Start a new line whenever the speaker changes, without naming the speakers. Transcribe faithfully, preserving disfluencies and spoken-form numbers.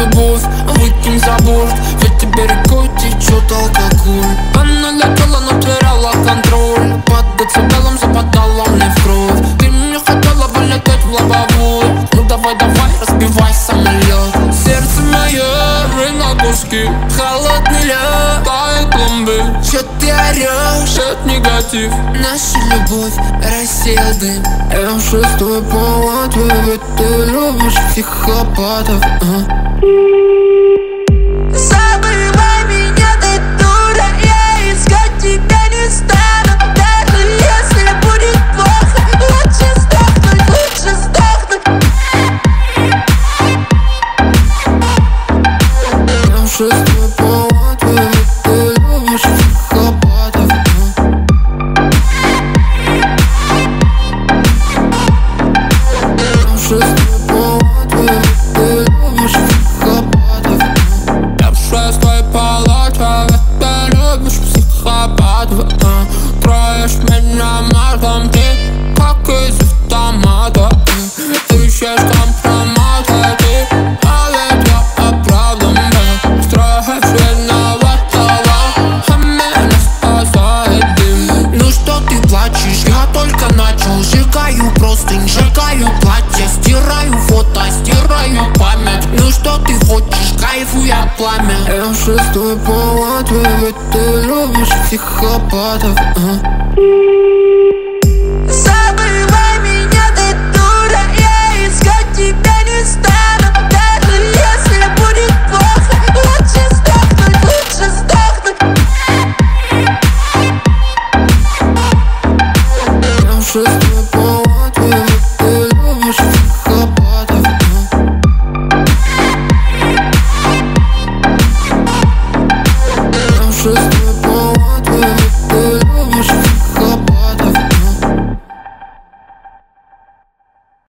любовь, выкинь за борт, ведь тебе рекой течет алкоголь. Она летела, но теряла контроль, под децибелом западала мне в кровь. Ты мне хотела вылететь в лобовую, ну давай, давай, разбивай самолет. Сердце мое на куски, холодный лед, тает пломбы. Чё ты орёшь? Это негатив. Наша любовь рассеял дым. Я шестой по Латвии, ведь ты любишь психопатов, а?
Забывай меня, ты дура, я искать тебя не стану. Даже если будет плохо, лучше сдохнуть, лучше сдохнуть.
Я шестой по Латвии, ведь ты любишь психопатов, а? Я шестой по Латвии, ведь ты любишь психопатов, а? Я шестой по Латвии, ведь ты любишь психопатов, а? Троишь меня матом, ты как из автомата. Ты ищешь компромата, ты, а ведь я оправдан был. Строишь виноватого, а меня спасает дым. Ну что ты плачешь, я только начал. Сжигаю простынь, сжигаю платье, стираю фото, стираю память. Ну что ты хочешь, кайфуя пламя. Я шестой по Латвии, ведь ты любишь психопатов, а?
Забывай меня, ты дура, я искать тебя не стану. Даже если будет плохо, лучше сдохнуть, лучше сдохнуть.
Я шестой